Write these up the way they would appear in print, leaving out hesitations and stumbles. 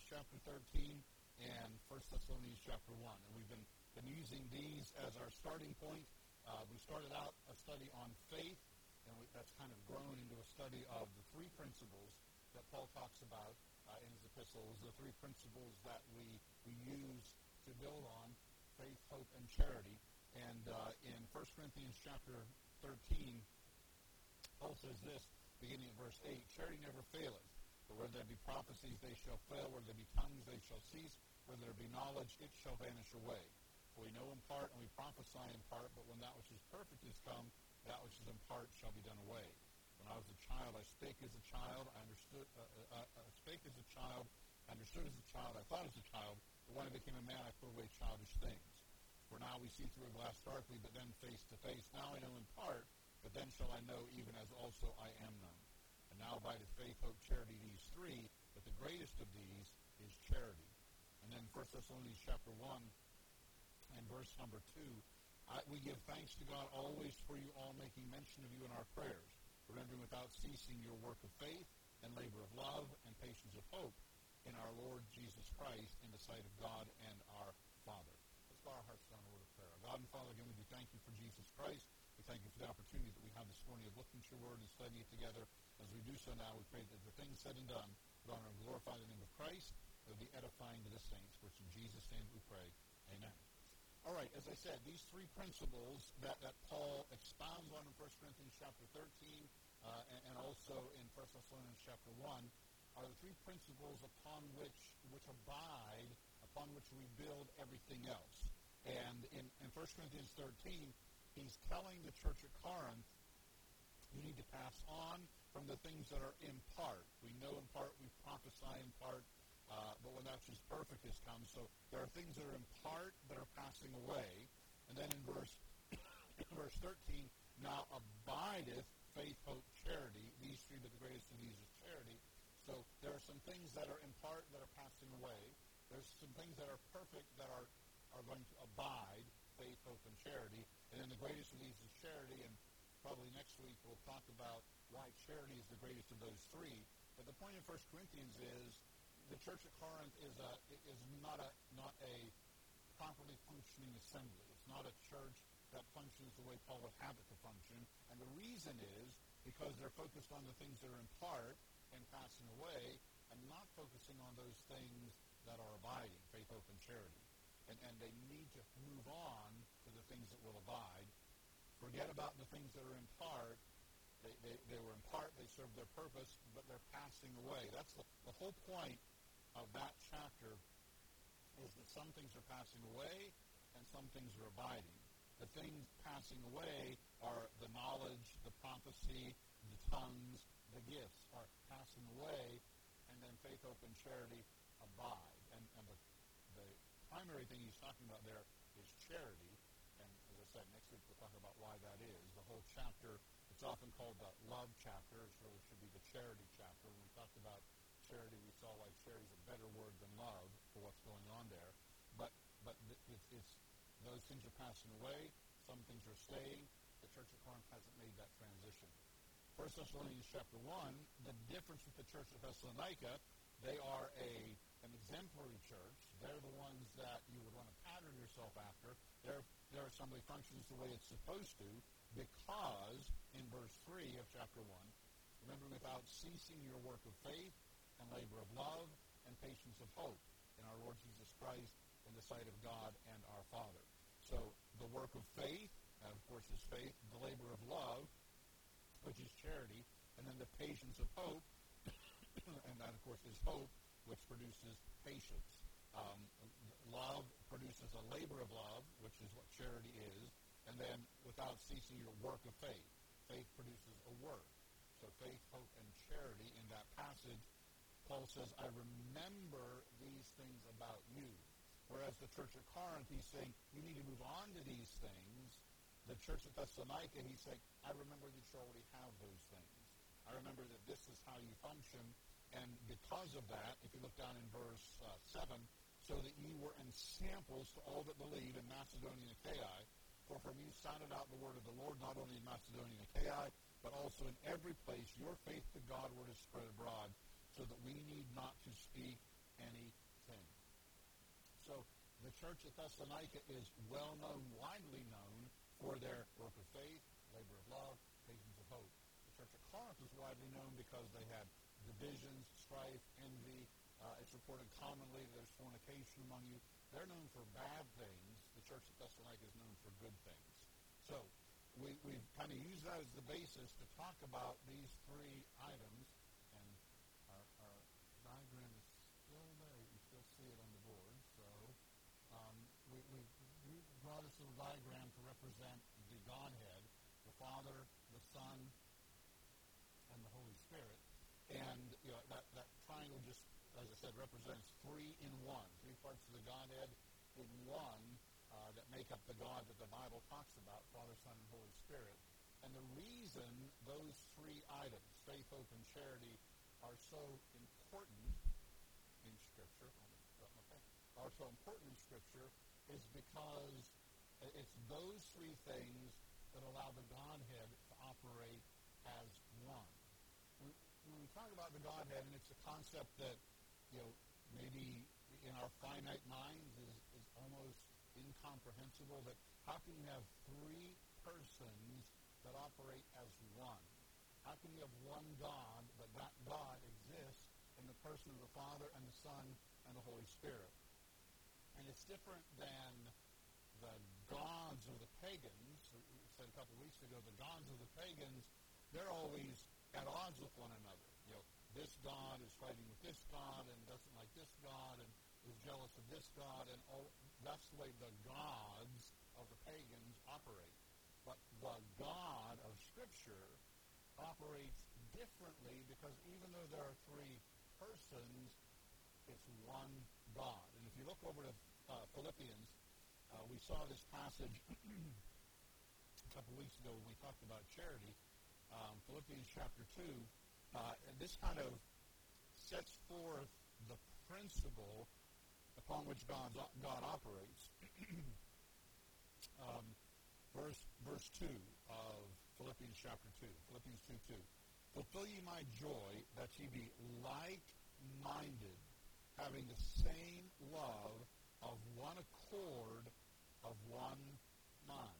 chapter 13 and 1 Thessalonians chapter 1. And we've been using these as our starting point. We started out a study on faith, and that's kind of grown into a study of the three principles that Paul talks about in his epistles, the three principles that we use to build on faith, hope, and charity. And in 1 Corinthians chapter 13, Paul says this, beginning at verse 8, "Charity never faileth, but where there be prophecies, they shall fail. Where there be tongues, they shall cease. Where there be knowledge, it shall vanish away. For we know in part, and we prophesy in part, but when that which is perfect is come, that which is in part shall be done away. When I was a child, I spake as a child, I understood, spake as a child, I understood as a child, I thought as a child, but when I became a man, I put away childish things. For now we see through a glass darkly, but then face to face. Now I know in part, but then shall I know even as also I am known. And now abideth faith, hope, charity, these three, but the greatest of these is charity." And then 1 Thessalonians chapter 1 and verse number 2, "We give thanks to God always for you all, making mention of you in our prayers, remembering without ceasing your work of faith and labor of love and patience of hope in our Lord Jesus Christ in the sight of God and our Father." Let's bow our hearts down in a word of prayer. God and Father, again, we do thank you for Jesus Christ. We thank you for the opportunity that we have this morning of looking at your word and studying it together. As we do so now, we pray that the things said and done would honor and glorify the name of Christ. It would be edifying to the saints. For it's in Jesus' name we pray. Amen. All right, as I said, these three principles that Paul expounds on in 1 Corinthians chapter 13 and also in 1 Thessalonians chapter 1 are the three principles upon which abide, upon which we build everything else. And in 1 Corinthians 13, he's telling the church at Corinth, you need to pass on from the things that are in part. We know in part, we prophesy in part, but when that which is perfect has come. So there are things that are in part that are passing away. And then in verse 13, "Now abideth faith, hope, charity, these three, but the greatest of these is charity." So there are some things that are in part that are passing away. There's some things that are perfect that are going to abide, faith, hope, and charity. And then the greatest of these is charity. And probably next week we'll talk about why charity is the greatest of those three. But the point of 1 Corinthians is the church at Corinth is not a properly functioning assembly. It's not a church that functions the way Paul would have it to function. And the reason is because they're focused on the things that are in part and passing away and not focusing on those things that are abiding, faith, hope, and charity. And they need to move on to the things that will abide. Forget about the things that are in part. They were in part, they served their purpose, but they're passing away. That's the whole point of that chapter, is that some things are passing away and some things are abiding. The things passing away are the knowledge, the prophecy, the tongues, the gifts are passing away, and then faith, hope, and charity abide. And the primary thing he's talking about there is charity. And as I said, next week we'll talk about why that is. The whole chapter, it's often called the love chapter. It really should be the charity chapter. When we talked about charity, we saw why charity is a better word than love for what's going on there. But it's those things are passing away. Some things are staying. The church at Corinth hasn't made that transition. 1 Thessalonians chapter 1, the difference with the church of Thessalonica, they are an exemplary church. They're the ones that you would want to pattern yourself after. Their assembly functions the way it's supposed to, because in verse 3 of chapter 1, "Remember without ceasing your work of faith and labor of love and patience of hope in our Lord Jesus Christ in the sight of God and our Father." So the work of faith, of course, is faith, the labor of love, which is charity, and then the patience of hope, and that, of course, is hope, which produces patience. Love produces a labor of love, which is what charity is, and then without ceasing your work of faith. Faith produces a work. So faith, hope, and charity in that passage, Paul says, "I remember these things about you." Whereas the church at Corinth, he's saying, you need to move on to these things. The church at Thessalonica, he's saying, I remember that you already have those things. I remember that this is how you function. And because of that, if you look down in verse 7, "So that ye were in samples to all that believe in Macedonia and Achaia, for from you sounded out the word of the Lord, not only in Macedonia and Achaia, but also in every place your faith to Godward is spread abroad, so that we need not to speak any church at Thessalonica is well known, widely known, for their work of faith, labor of love, patience of hope. The church at Corinth is widely known because they had divisions, strife, envy. It's reported commonly that there's fornication among you. They're known for bad things. The church at Thessalonica is known for good things. So we've kind of used that as the basis to talk about these three items. And our diagram is still there. You can still see it on the board. So we draw this little diagram to represent the Godhead, the Father, the Son, and the Holy Spirit. And that triangle just, as I said, represents three in one, three parts of the Godhead in one that make up the God that the Bible talks about, Father, Son, and Holy Spirit. And the reason those three items, faith, hope, and charity, are so important in Scripture, are so important in Scripture, is because it's those three things that allow the Godhead to operate as one. When we talk about the Godhead, and it's a concept that, maybe in our finite minds is almost incomprehensible, that how can you have three persons that operate as one? How can you have one God, but that God exists in the person of the Father and the Son and the Holy Spirit? And it's different than the gods of the pagans. We said a couple of weeks ago, the gods of the pagans, they're always at odds with one another. This God is fighting with this God and doesn't like this God and is jealous of this God, and that's the way the gods of the pagans operate. But the God of Scripture operates differently because even though there are three persons, it's one God. And if you look over to Philippians, we saw this passage a couple weeks ago when we talked about charity. Philippians chapter 2, and this kind of sets forth the principle upon which God operates. Verse 2 of Philippians chapter 2, Philippians 2:2. Fulfill ye my joy, that ye be like-minded, having the same love, of one accord, of one mind.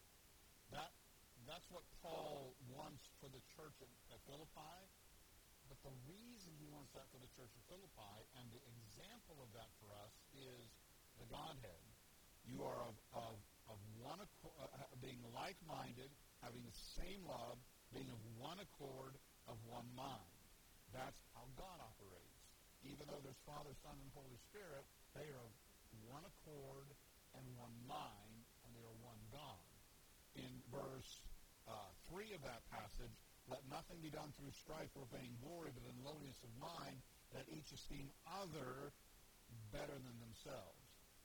That's what Paul wants for the church at Philippi. But the reason he wants that for the church at Philippi, and the example of that for us, is the Godhead. You are of one accord, being like-minded, having the same love, being of one accord, of one mind. That's how God operates. Even though there's Father, Son, and Holy Spirit, they are of one accord and one mind, and they are one God. In verse 3 of that passage, let nothing be done through strife or vain glory, but in lowliness of mind, that each esteem other better than themselves.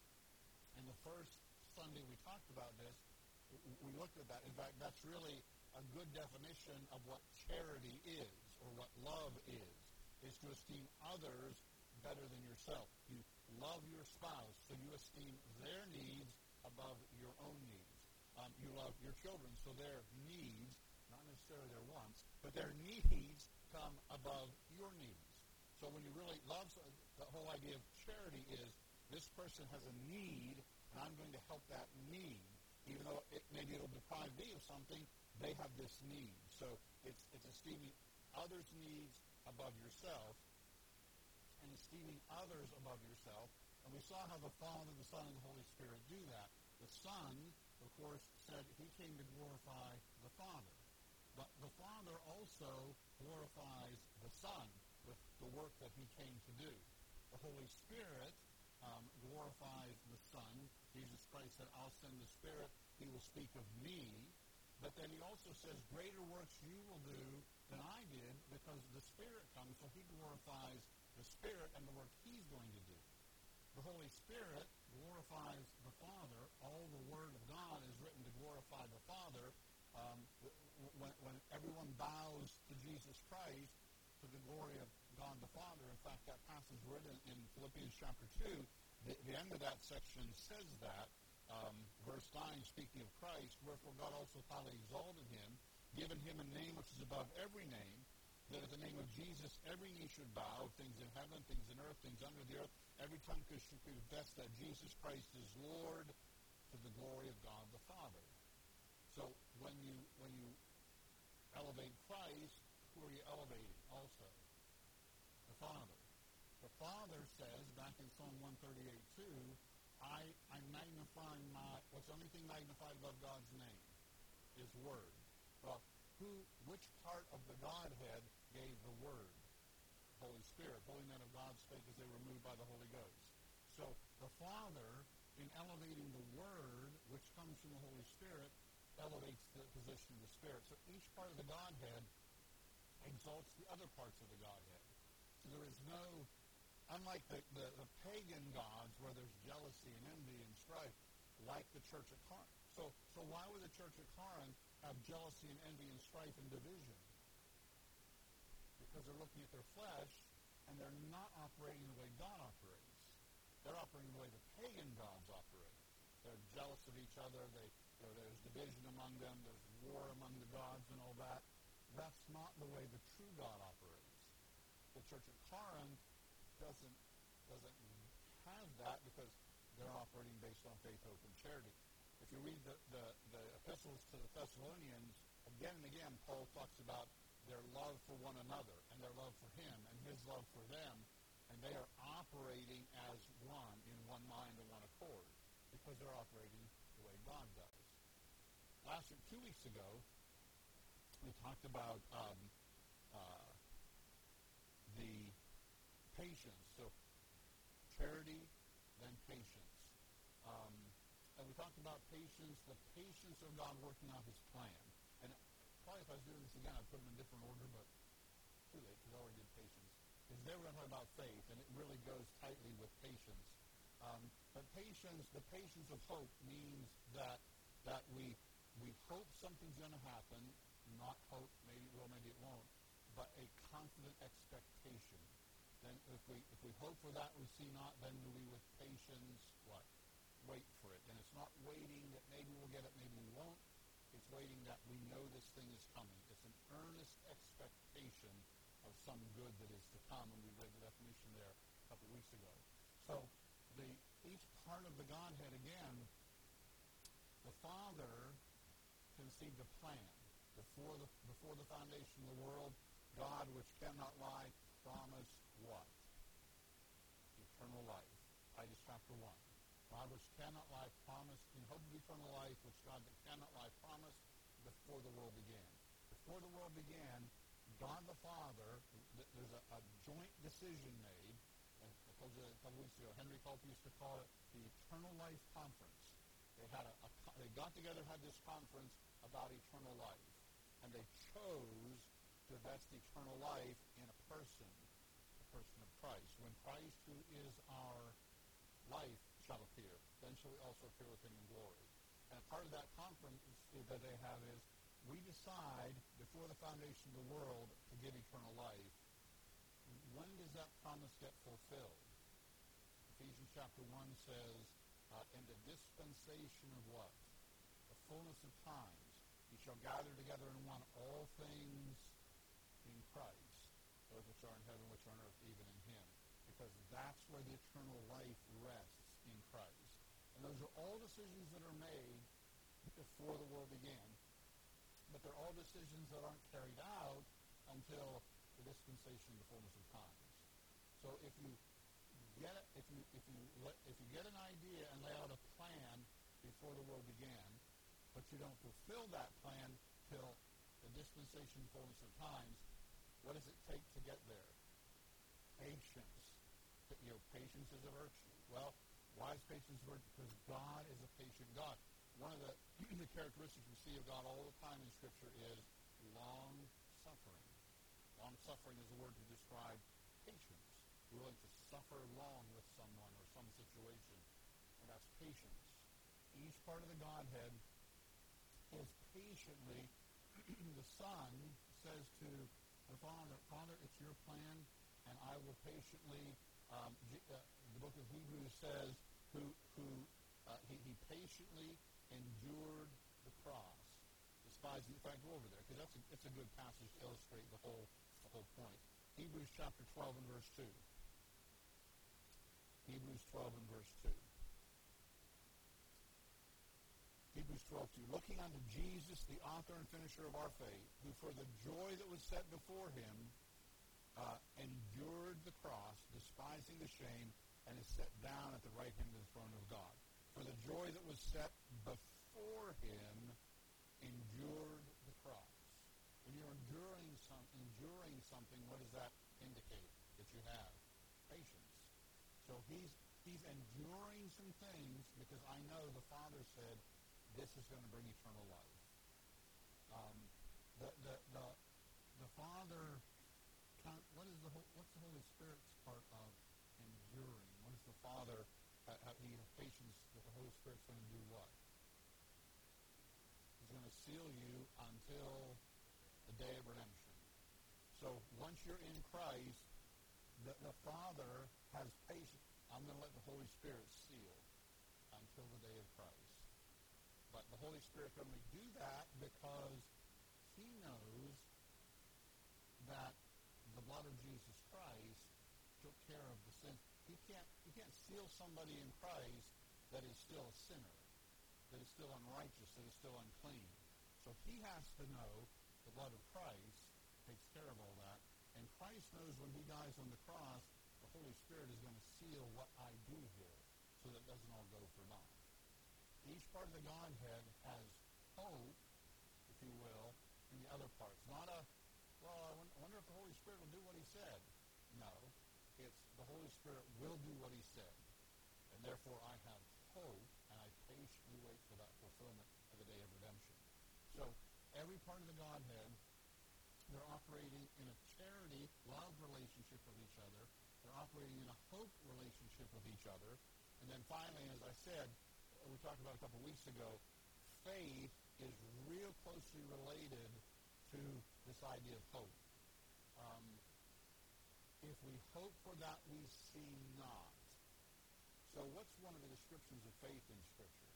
And the first Sunday we talked about this, we looked at that. In fact, that's really a good definition of what charity is, or what love is to esteem others better than yourself. You love your spouse, so you esteem their needs above your own needs. You love your children, so their needs, not necessarily their wants, but their needs come above your needs. So when you really love, the whole idea of charity is this person has a need, and I'm going to help that need. Even though maybe it'll deprive me of something, they have this need. So it's esteeming others' needs above yourself and esteeming others above yourself. And we saw how the Father, the Son, and the Holy Spirit do that. The Son, of course, said he came to glorify the Father. But the Father also glorifies the Son with the work that he came to do. The Holy Spirit glorifies the Son. Jesus Christ said, I'll send the Spirit. He will speak of me. But then he also says, greater works you will do than I did, because the Spirit comes, so he glorifies the Spirit and the work he's going to do. The Holy Spirit glorifies the Father. All the Word of God is written to glorify the Father. When everyone bows to Jesus Christ, to the glory of God the Father. In fact, that passage written in Philippians chapter 2, the end of that section says that. Verse 9, speaking of Christ, wherefore God also highly exalted him, given him a name which is above every name, that at the name of Jesus, every knee should bow, things in heaven, things in earth, things under the earth. Every tongue should confess that Jesus Christ is Lord to the glory of God the Father. So when you elevate Christ, who are you elevating also? The Father. The Father says, back in Psalm 138:2, I magnify what's the only thing magnified above God's name? His Word. Well, which part of the Godhead gave the Word? The Holy Spirit. Holy men of God spake as they were moved by the Holy Ghost. So the Father, in elevating the Word, which comes from the Holy Spirit, elevates the position of the Spirit. So each part of the Godhead exalts the other parts of the Godhead. So there is no, unlike the pagan gods where there's jealousy and envy and strife, like the church at Corinth. So why would the church at Corinth have jealousy and envy and strife and division? Because they're looking at their flesh and they're not operating the way God operates. They're operating the way the pagan gods operate. They're jealous of each other. There's division among them. There's war among the gods and all that. That's not the way the true God operates. The church at Corinth doesn't have that because they're operating based on faith, hope, and charity. If you read the epistles to the Thessalonians, again and again, Paul talks about their love for one another and their love for him and his love for them, and they are operating as one in one mind and one accord because they're operating the way God does. Last week, 2 weeks ago, we talked about the patience. So charity, then patience. And we talked about patience, the patience of God working out his plan. And probably if I was doing this again, I'd put them in different order, but too late because I already did patience. Because they were going to talk about faith, and it really goes tightly with patience. But patience, the patience of hope means that we hope something's going to happen, not hope, maybe it will, maybe it won't, but a confident expectation. Then if we hope for that we see not, then do we with patience what? Wait for it. And it's not waiting that maybe we'll get it, maybe we won't. It's waiting that we know this thing is coming. It's an earnest expectation of some good that is to come, and we read the definition there a couple weeks ago. So each part of the Godhead, again, the Father conceived a plan. Before the foundation of the world, God, which cannot lie, promised what? Eternal life. Titus chapter 1. God, which cannot lie, promised in hope of eternal life, which God that cannot lie promised before the world began. Before the world began, God the Father, there's a joint decision made, and I told you a couple weeks ago, Henry Culp used to call it the Eternal Life Conference. They got together, had this conference about eternal life, and they chose to vest eternal life in a person of Christ. When Christ, who is our life, shall appear, then shall we also appear with him in glory. And part of that conference that they have is, we decide before the foundation of the world to give eternal life. When does that promise get fulfilled? Ephesians chapter 1 says, in the dispensation of what? The fullness of times. He shall gather together in one all things in Christ, those which are in heaven, which are on earth, even in him. Because that's where the eternal life rests, in Christ. And those are all decisions that are made before the world began. But they're all decisions that aren't carried out until the dispensation of the fullness of times. So if you get an idea and lay out a plan before the world began, but you don't fulfill that plan till the dispensation of the fullness of times, what does it take to get there? Patience. Patience is a virtue. Well, why is patience a virtue? Because God is a patient God. One of the characteristics we see of God all the time in Scripture is long-suffering. Long-suffering is a word to describe patience. Willing to suffer long with someone or some situation. And that's patience. Each part of the Godhead is patiently, the Son says to the Father, Father, it's your plan, and I will patiently, the book of Hebrews says, he patiently endured the cross. Despising, in fact, go over there, because it's a good passage to illustrate the whole couple of points. Hebrews chapter 12 and verse 2. Hebrews 12 and verse 2. Hebrews 12:2. Looking unto Jesus, the author and finisher of our faith, who for the joy that was set before him endured the cross, despising the shame, and is set down at the right hand of the throne of God. For the joy that was set before him endured the cross. When you're enduring something, what does that indicate? That you have patience. So he's enduring some things because I know the Father said this is going to bring eternal life. The Father, what's the Holy Spirit's part of enduring? What is the Father? He has patience that the Holy Spirit's going to do what? He's going to seal you until the day of redemption. So once you're in Christ, the Father has patience. I'm going to let the Holy Spirit seal until the day of Christ. But the Holy Spirit can only do that because he knows that the blood of Jesus Christ took care of the sin. He can't seal somebody in Christ that is still a sinner, that is still unrighteous, that is still unclean. So he has to know the blood of Christ takes care of all that. And Christ knows when he dies on the cross, the Holy Spirit is going to seal what I do here so that it doesn't all go for naught. Each part of the Godhead has hope, if you will, in the other parts. Not I wonder if the Holy Spirit will do what he said. No. It's the Holy Spirit will do what he said. And therefore I have hope, and I patiently wait for that fulfillment of the day of redemption. So every part of the Godhead, they're operating in a charity, love relationship with each other. They're operating in a hope relationship with each other. And then finally, as I said, we talked about a couple of weeks ago, faith is real closely related to this idea of hope. If we hope for that we see not. So what's one of the descriptions of faith in Scripture?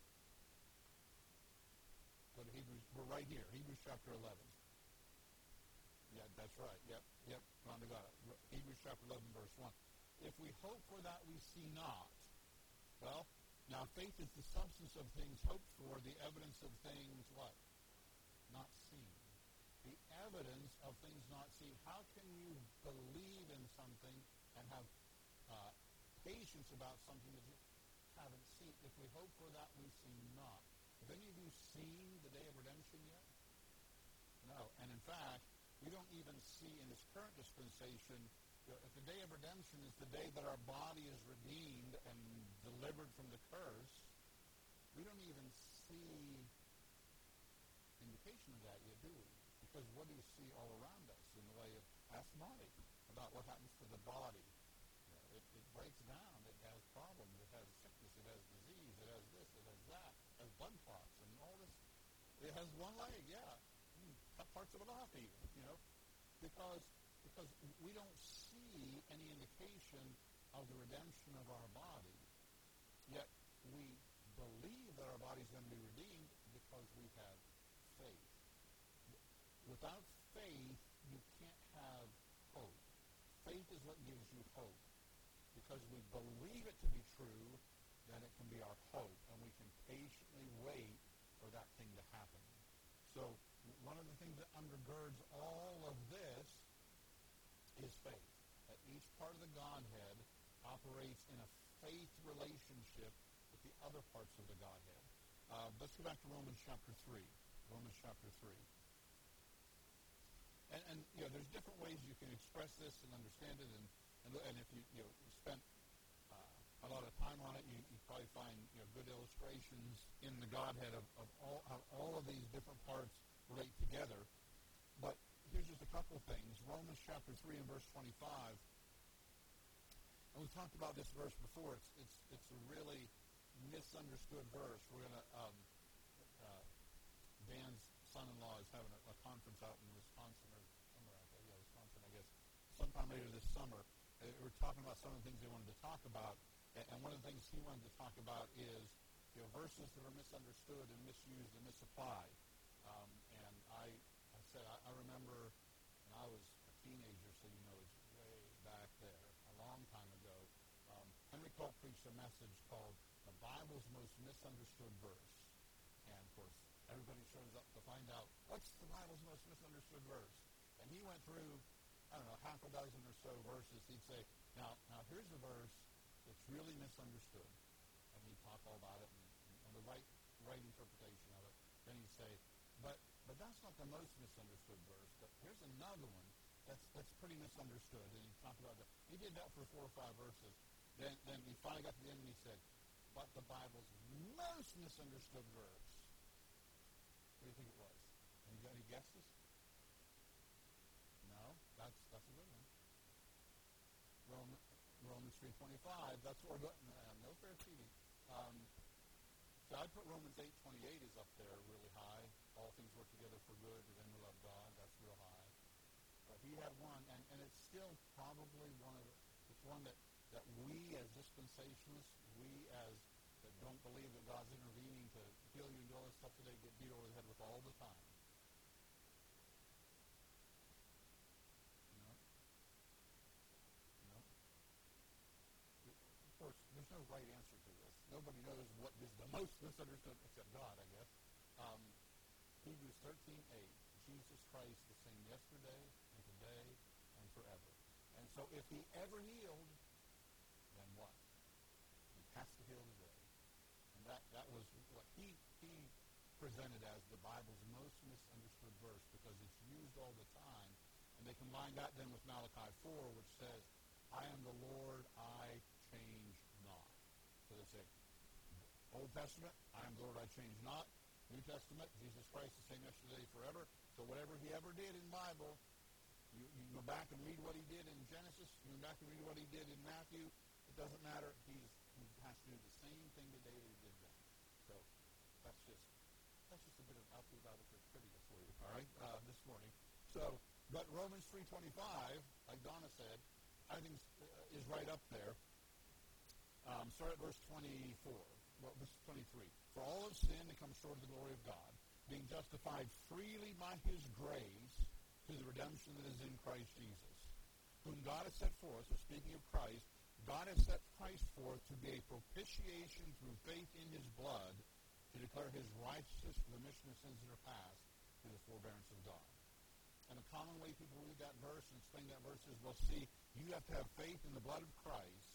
Go to Hebrews. We're right here. Hebrews chapter 11. Yeah, that's right. Yep. Rhonda got it. Hebrews chapter 11, verse 1. If we hope for that we see not. Well, now faith is the substance of things hoped for, the evidence of things what? Not seen. The evidence of things not seen. How can you believe in something and have patience about something that you haven't seen? If we hope for that we see not. Have any of you seen the day of redemption yet? No. And in fact, we don't even see in this current dispensation, if the day of redemption is the day that our body is redeemed and delivered from the curse, we don't even see indication of that yet, do we? Because what do you see all around us in the way of past body, about what happens to the body? It breaks down. It has problems. It has sickness. It has disease. It has this. It has that. It has blood clots and all this. It has one leg, yeah. Cut parts of it off even, because we don't see any indication of the redemption of our body, yet we believe that our body is going to be redeemed because we have faith. Without faith, you can't have hope. Faith is what gives you hope. Because we believe it to be true, then it can be our hope, and we can patiently wait for that thing to happen. So one of the things that undergirds all of this is faith. That each part of the Godhead operates in a faith relationship with the other parts of the Godhead. Let's go back to Romans chapter 3. Romans chapter 3. And there's different ways you can express this and understand it, and if you spent a lot of time on it, you probably find good illustrations in the Godhead of all of these different parts relate together. But here's just a couple of things. Romans chapter 3 and verse 25. And we've talked about this verse before. It's a really misunderstood verse. We're going to Dan's son-in-law is having a conference out in Wisconsin or somewhere out there. Yeah, Wisconsin, I guess. Sometime later this summer. We're talking about some of the things they wanted to talk about. And one of the things he wanted to talk about is verses that are misunderstood and misused and misapplied. And I said, I remember when I was a teenager, a message called The Bible's Most Misunderstood Verse. And, of course, everybody shows up to find out, what's the Bible's most misunderstood verse? And he went through, I don't know, half a dozen or so verses. He'd say, now here's a verse that's really misunderstood. And he'd talk all about it and the right interpretation of it. Then he'd say, but that's not the most misunderstood verse. But here's another one that's pretty misunderstood. And he talked about that. He did that for 4 or 5 verses. Then he finally got to the end and he said, but the Bible's most misunderstood verse. What do you think it was? Any guesses? No, that's a good one. Romans 3:25. That's what we're going. No fair cheating. So I'd put Romans 8:28 is up there really high. All things work together for good to them who love God. That's real high. But he had one, and it's still probably it's one that we as dispensationalists, we as that don't believe that God's intervening to heal you and do all this stuff today, get beat over the head with all the time. No. Of course, there's no right answer to this. Nobody knows what is the most misunderstood except God, I guess. Hebrews 13:8. Jesus Christ the same yesterday and today and forever. And so if he ever healed, then what? He has to heal today. And that was what he presented as the Bible's most misunderstood verse because it's used all the time. And they combine that then with Malachi 4, which says, I am the Lord, I change not. So they say, Old Testament, I am the Lord, I change not. New Testament, Jesus Christ, the same yesterday, forever. So whatever he ever did in the Bible, you go back and read what he did in Genesis, you go back and read what he did in Matthew, it doesn't matter. He has to do the same thing today that he did then. So that's just a bit of Alpha Bible Church trivia for you, all right, this morning. So, but Romans 3:25, like Donna said, I think is right up there. Start at verse 24. Well, verse 23. For all have sinned and come short of the glory of God, being justified freely by his grace through the redemption that is in Christ Jesus, whom God has set forth, so speaking of Christ, God has set Christ forth to be a propitiation through faith in his blood, to declare his righteousness for the remission of sins that are past through the forbearance of God. And a common way people read that verse and explain that verse is, well, see, you have to have faith in the blood of Christ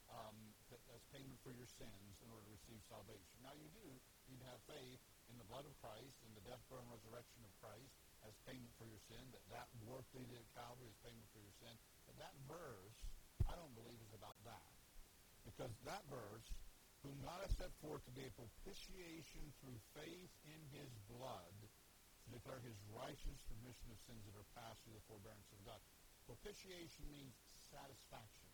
as payment for your sins in order to receive salvation. Now you do need to have faith in the blood of Christ, in the death, burial, and resurrection of Christ as payment for your sin, that work they did at Calvary is payment for your sin. But that verse, I don't believe, is about that. Because that verse, whom God has set forth to be a propitiation through faith in his blood, to declare his righteous remission of sins that are past through the forbearance of God. Propitiation means satisfaction.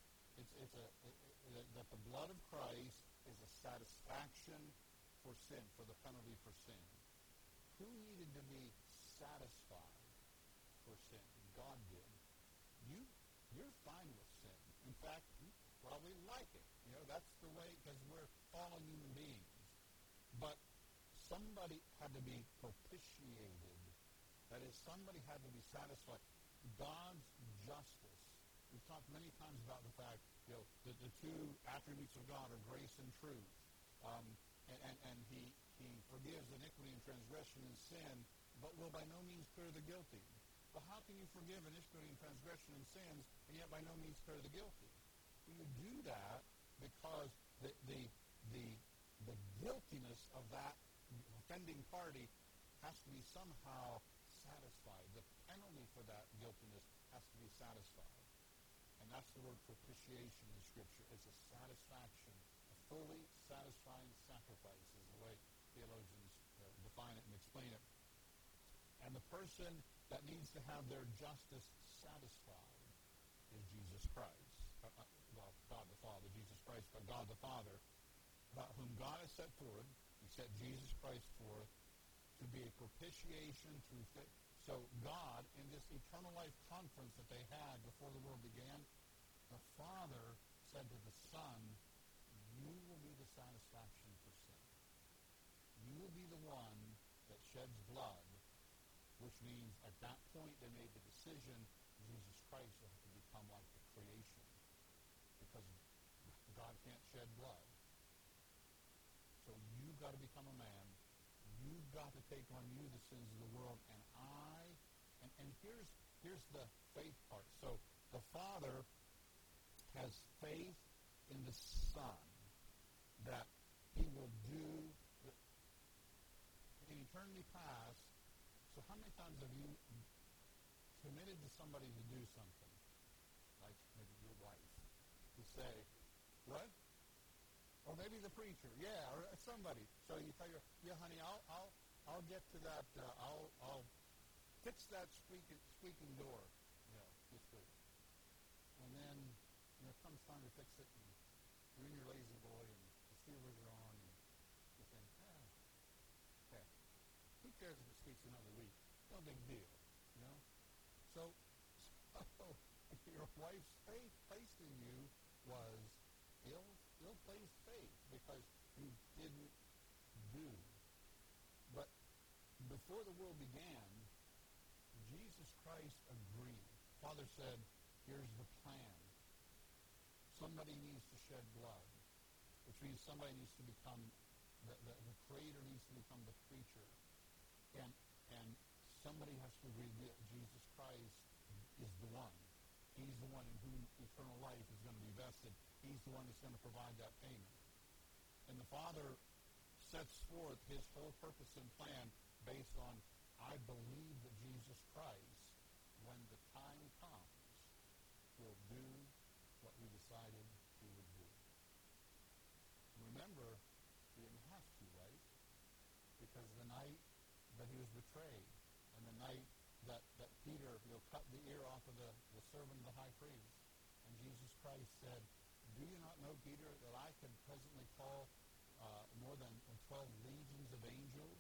That the blood of Christ is a satisfaction for sin, for the penalty for sin. Who needed to be satisfied for sin? God did. You're fine with sin. In fact, you probably like it. You know, that's the way, because we're fallen human beings. But somebody had to be propitiated. That is, somebody had to be satisfied. God's justice. We've talked many times about the fact, you know, that the two attributes of God are grace and truth. And he forgives iniquity and transgression and sin, but will by no means clear the guilty. But how can you forgive iniquity and transgression and sins, and yet by no means clear the guilty? Well, you do that because the guiltiness of that offending party has to be somehow satisfied. The penalty for that guiltiness has to be satisfied. And that's the word propitiation in Scripture. It's a satisfaction, a fully satisfying sacrifice is the way theologians define it and explain it. And the person that needs to have their justice satisfied is Jesus Christ. God the Father, Jesus Christ, but God the Father, about whom God has set forth. He set Jesus Christ forth to be a propitiation through faith. So God, in this eternal life conference that they had before the world began, the Father said to the Son, you will be the satisfaction for sin. You will be the one that sheds blood, which means at that point they made the decision, Jesus Christ will have to become like the creation. Because God can't shed shed blood. So you've got to become a man. You've got to take on you the sins of the world. And here's the faith part. So the Father has faith in the Son that he will do in eternity past. So how many times have you committed to somebody to do something, like maybe your wife, to say, what? Or maybe the preacher, yeah, or somebody. So you tell her, yeah, honey, I'll get to that. I'll fix that squeaking door, this week. And then, it comes time to fix it, and you're in your lazy boy, and the sealers are on, and you think, okay, who cares if it squeaks another week? No big deal, So your wife's faith placed in you was ill-placed faith because you didn't do. But before the world began, Jesus Christ agreed. Father said, here's the plan. Somebody needs to shed blood, which means somebody needs to become, the creator needs to become the creature. And somebody has to agree that Jesus Christ is the one. He's the one in whom eternal life is going to be vested. He's the one that's going to provide that payment. And the Father sets forth his whole purpose and plan based on, I believe that Jesus Christ, when the time comes, will do what we decided he would do. Remember, he didn't have to, right? Because the night that he was betrayed, and the night that Peter cut the ear off of the servant of the high priest, and Jesus Christ said, do you not know, Peter, that I could presently call more than 12 legions of angels?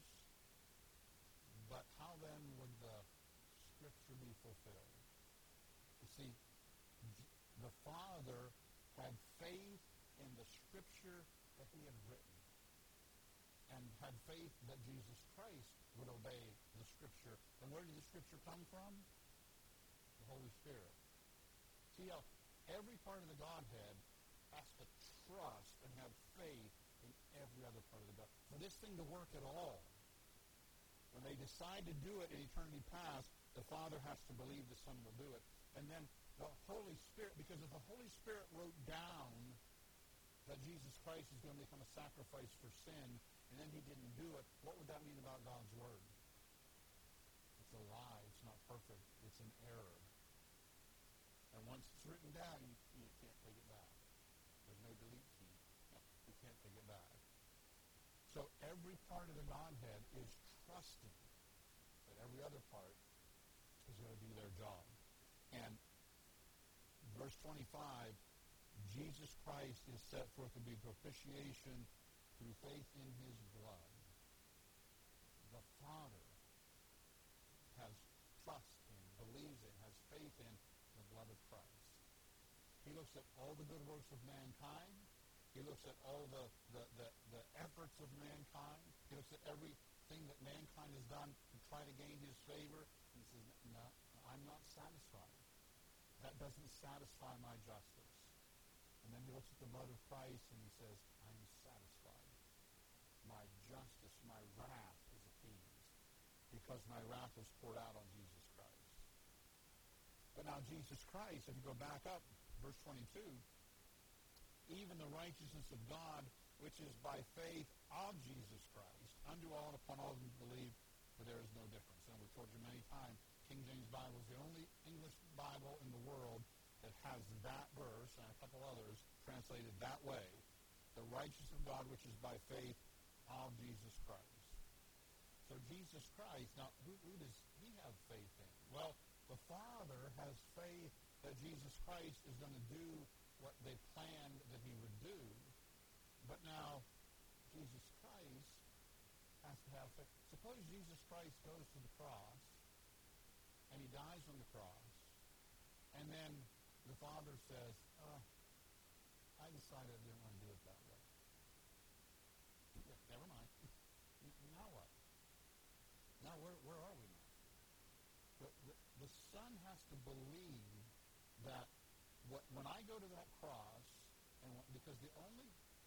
But how then would the Scripture be fulfilled? You see, the Father had faith in the Scripture that he had written, and had faith that Jesus Christ would obey the Scripture. And where did the Scripture come from? The Holy Spirit. See how every part of the Godhead has to trust and have faith in every other part of the Godhead. For this thing to work at all, when they decide to do it in eternity past, the Father has to believe the Son will do it. And then the Holy Spirit, because if the Holy Spirit wrote down that Jesus Christ is going to become a sacrifice for sin, and then he didn't do it, what would that mean about God's Word? It's a lie. It's not perfect. It's an error. And once it's written down, you can't take it back. There's no delete key. You can't take it back. So every part of the Godhead is trusting that every other part is going to do their job. And verse 25, Jesus Christ is set forth to be propitiation through faith in his blood. The Father has trust in, believes in, has faith in the blood of Christ. He looks at all the good works of mankind. He looks at all the efforts of mankind. He looks at everything that mankind has done to try to gain his favor. And he says, no, I'm not satisfied. That doesn't satisfy my justice. And then he looks at the blood of Christ and he says, I'm satisfied. My justice, my wrath is appeased because my wrath was poured out on Jesus Christ. But now Jesus Christ, if you go back up, verse 22, even the righteousness of God, which is by faith of Jesus Christ, unto all and upon all who believe, for there is no difference. And we've told you many times, King James Bible is the only English Bible in the world that has that verse, and a couple others, translated that way. The righteousness of God, which is by faith of Jesus Christ. So Jesus Christ, now who does he have faith in? Well, the Father has faith that Jesus Christ is going to do what they planned that he would do. But now, Jesus Christ has to have faith. Suppose Jesus Christ goes to the cross, and he dies on the cross, and then the Father says, I decided I didn't want to do it that way. Yeah, never mind. Now what? Now where are we now? The Son has to believe that when I go to that cross, and because the only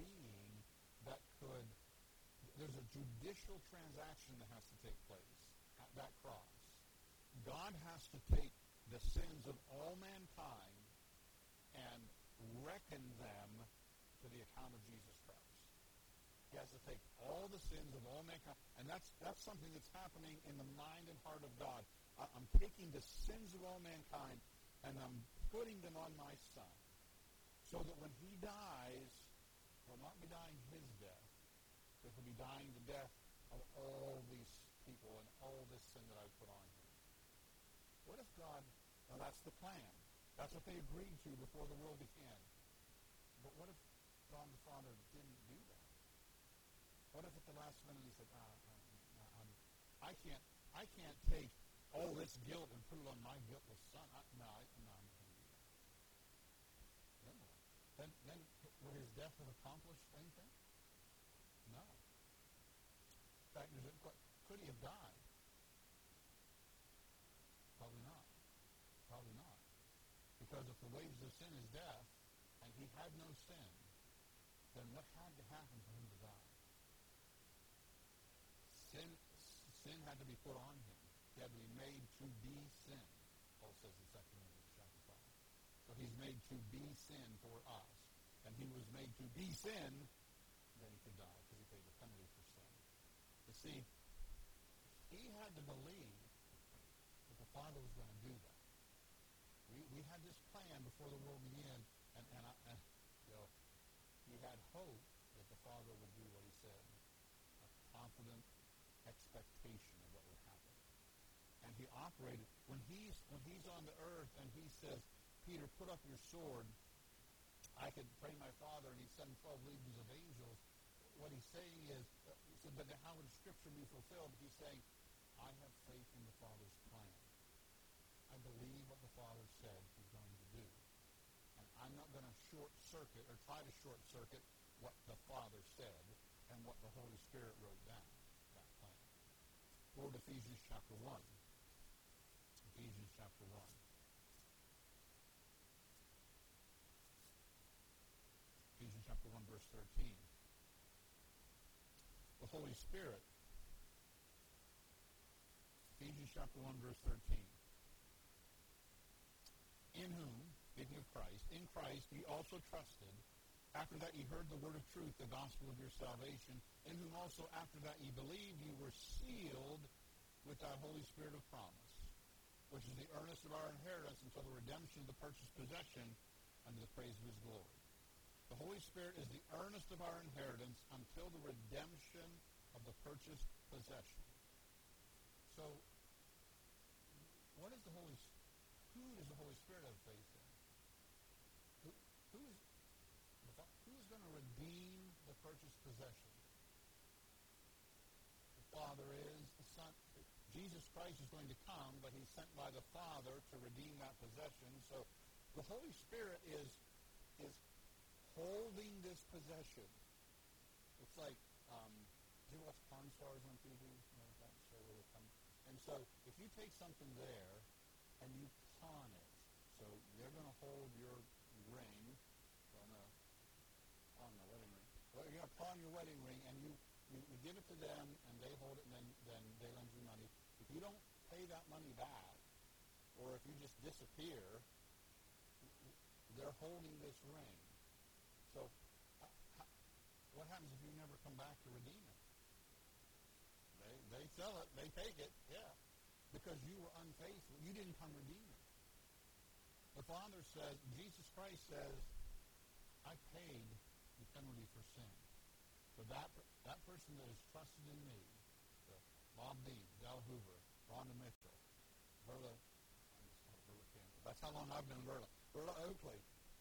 being that could, there's a judicial transaction that has to take place at that cross. God has to take the sins of all mankind and reckon them to the account of Jesus Christ. He has to take all the sins of all mankind, and that's something that's happening in the mind and heart of God. I'm taking the sins of all mankind, and I'm putting them on my Son, so that when he dies, he'll not be dying his death, but he'll be dying the death of all these people and all this sin that I've put on him. What if God, now that's the plan. That's what they agreed to before the world began. But what if God the Father didn't do that? What if at the last minute he said, I can't take all this guilt and put it on my guiltless Son. I'm not going to do that. Then what? Then would his death have accomplished anything? No. In fact, could he have died? Probably not. Probably not. Because if the wages of sin is death, and he had no sin, then what had to happen for him to die? Sin had to be put on him. He had to be made to be sin, Paul says in 2 Corinthians chapter 5. So he's made to be sin for us. And he was made to be sin, then he could die, because he paid the penalty for sin. You see, he had to believe that the Father was going to do that. We had this plan before the world began, and he had hope that the Father would do what he said, a confident expectation of what would happen. And he operated, when he's on the earth and he says, Peter, put up your sword, I could pray my Father, and he'd send 12 legions of angels. What he's saying is, he said, but how would Scripture be fulfilled? He's saying, I have faith in the Father's plan. I believe what the Father said he's going to do. And I'm not going to short-circuit or try to short-circuit what the Father said and what the Holy Spirit wrote down, that plan. Go to Ephesians chapter 1. Ephesians chapter 1. Ephesians chapter 1, verse 13. The Holy Spirit. Ephesians chapter 1, verse 13. In whom, speaking of Christ, in Christ ye also trusted. After that ye heard the word of truth, the gospel of your salvation, in whom also after that ye believed, ye were sealed with that Holy Spirit of promise, which is the earnest of our inheritance until the redemption of the purchased possession unto the praise of his glory. The Holy Spirit is the earnest of our inheritance until the redemption of the purchased possession. So, what is the Holy Spirit? Who does the Holy Spirit have faith in? Who is going to redeem the purchased possession? The Father is. The Son. Jesus Christ is going to come, but he's sent by the Father to redeem that possession. So the Holy Spirit is holding this possession. It's like, do you watch Pawn Stars on TV? You know that show where they come? And so if you take something there and you pawn it, so they're going to hold your ring, pawn the wedding ring. Well, you're going to pawn your wedding ring, and you give it to them, and they hold it, and then they lend you money. If you don't pay that money back, or if you just disappear, they're holding this ring. So what happens if you never come back to redeem it? They sell it, they take it, yeah, because you were unfaithful. You didn't come redeem it. The Father says, Jesus Christ says, I paid the penalty for sin. So that person that has trusted in me, Bob Dean, Dell Hoover, Rhonda Mitchell, Verla Campbell. That's how long I've been Verla. Verla Oakley.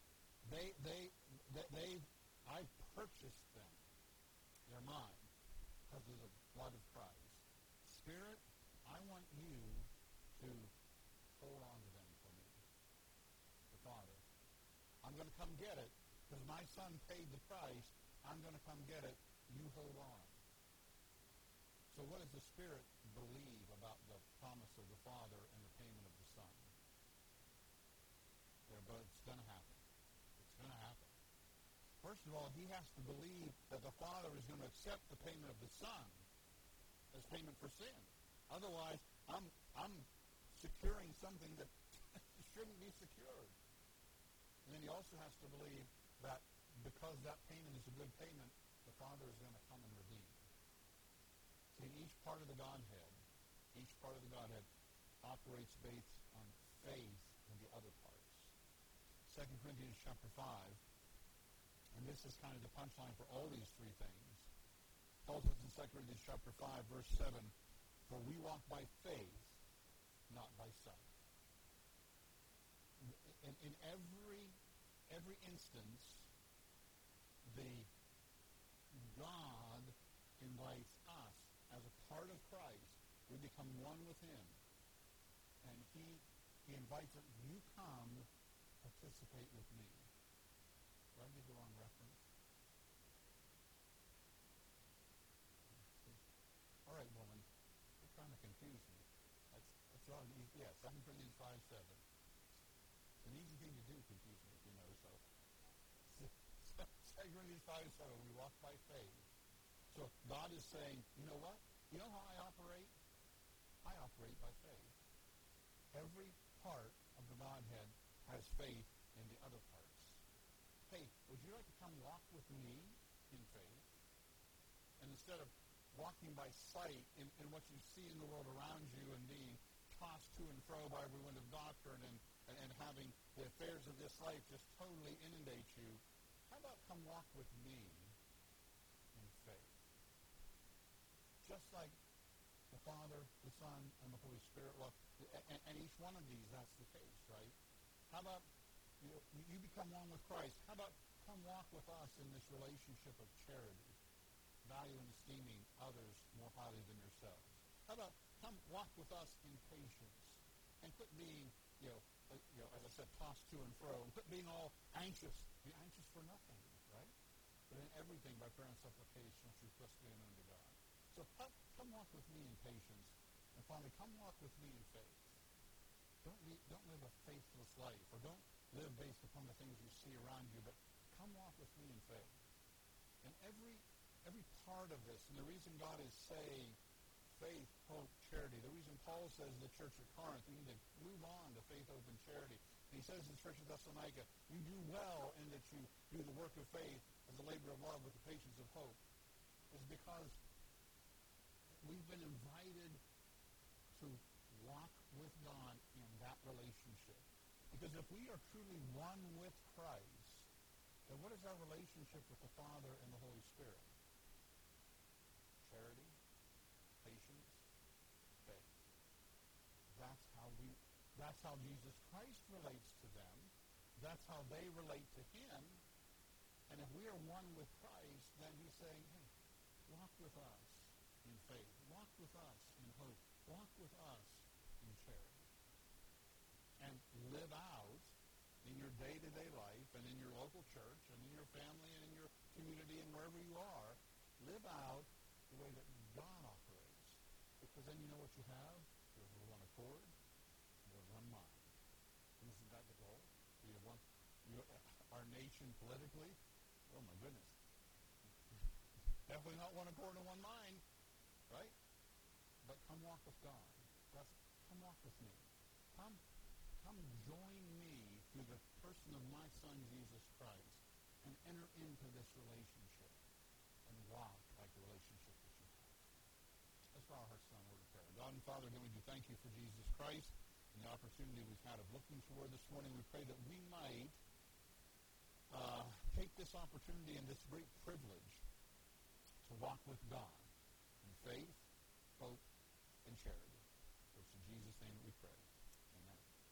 I've purchased them. They're mine because of the blood of Christ. Spirit, I want you to hold on to them for me. The Father. I'm going to come get it because my Son paid the price. I'm going to come get it. You hold on. So what does the Spirit believe about the promise of the Father and the payment of the Son? But it's going to happen. It's going to happen. 1 first of all, he has to believe that the Father is going to accept the payment of the Son as payment for sin. Otherwise, I'm securing something that shouldn't be secured. And then he also has to believe that because that payment is a good payment, the Father is going to come and redeem. See, each part of the Godhead operates based on faith in the other parts. 2 Corinthians chapter 5, and this is kind of the punchline for all these three things. Paul says in 2 Corinthians chapter 5, verse 7, "For we walk by faith, not by sight." In every instance, God invites us as a part of Christ. We become one with him. And he invites us, you come, participate with me. Did I give the wrong reference? All right, woman. You're trying to confuse me. That's wrong. Yeah, 2 Corinthians 5:7. It's an easy thing to do, confuse me, if you know so. 2 Corinthians 5:7, we walk by faith. So God is saying, you know what? You know how I operate? I operate by faith. Every part of the Godhead has faith in the other parts. Hey, would you like to come walk with me in faith? And instead of walking by sight in what you see in the world around you and being tossed to and fro by every wind of doctrine and having the affairs of this life just totally inundate you, how about come walk with me in faith? Just like the Father, the Son, and the Holy Spirit. Well, and each one of these, that's the case, right? How about you become one with Christ? How about come walk with us in this relationship of charity, value and esteeming others more highly than yourselves? How about come walk with us in patience and quit being, as I said, tossed to and fro, and quit being all anxious. Be anxious for nothing, right? But in everything, by prayer and supplication, through request be known to God. So come walk with me in patience. And finally, come walk with me in faith. Don't live a faithless life, or don't live based upon the things you see around you, but come walk with me in faith. And every part of this, and the reason God is saying faith, hope, charity, the reason Paul says to the church at Corinth, you need to move on to faith, hope, and charity. And he says in the church of Thessalonica, you do well in that you do the work of faith as a labor of love with the patience of hope, is because we've been invited to walk with God in that relationship. Because if we are truly one with Christ, then what is our relationship with the Father and the Holy Spirit? Charity, patience, faith. That's how Jesus Christ relates to them. That's how they relate to him. And if we are one with Christ, then he's saying, hey, walk with us in faith. Walk with us in hope. Walk with us in charity. And live out in your day-to-day life and in your local church and in your family and in your community and wherever you are, live out the way that God operates. Because then you know what you have? You have one accord, you have one mind. And isn't that the goal? We have our nation politically, oh my goodness. Definitely not one accord and one mind, right? But come walk with God. Come walk with me. Come join me through the person of my Son, Jesus Christ, and enter into this relationship and walk like the relationship that you have. Let's bow our hearts down in word of prayer. God and Father, again, we do thank you for Jesus Christ and the opportunity we've had of looking toward this morning. We pray that we might take this opportunity and this great privilege to walk with God in faith, hope, and charity. For it's in Jesus' name that we pray.